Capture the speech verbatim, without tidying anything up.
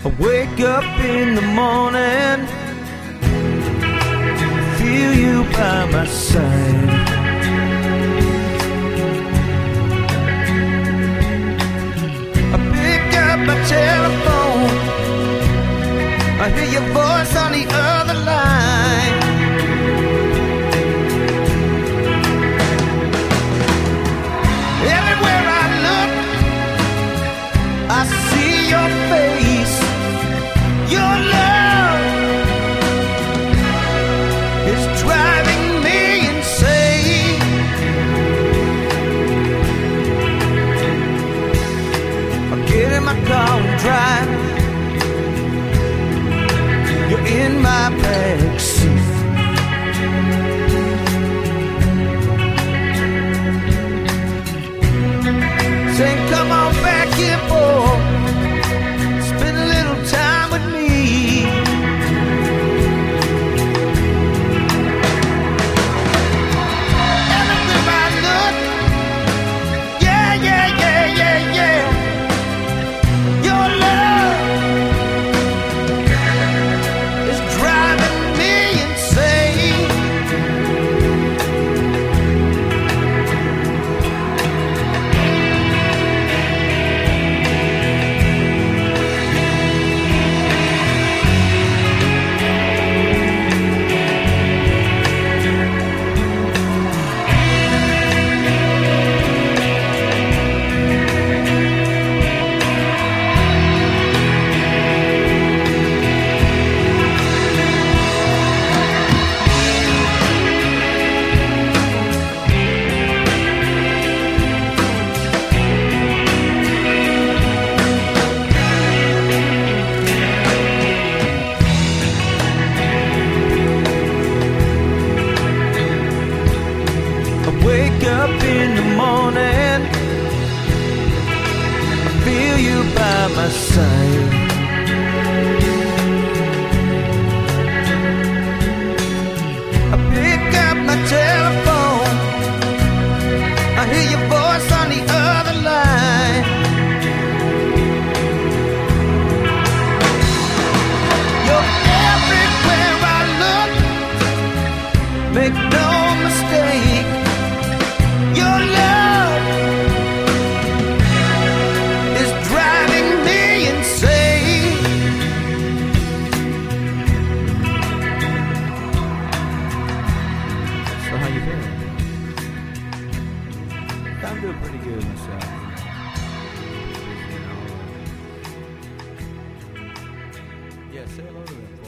I wake up in the morning, feel you by my side. I pick up my telephone, I hear your voice on the other line. Everywhere I look, I see your face. Your love is driving me insane. I get in my car and drive. You're in my backseat. Saying, come on back here, boy. Spend a little time with me. Everywhere I look, yeah, yeah, yeah, yeah, yeah. Your love is driving me insane. Wake up in the morning, I feel you by my side. I pick up my telephone, I hear your voice on the other line. You're everywhere I look, make no mistake. Your love is driving me insane. So how you feeling? I'm doing pretty good myself. Yeah, say hello to them.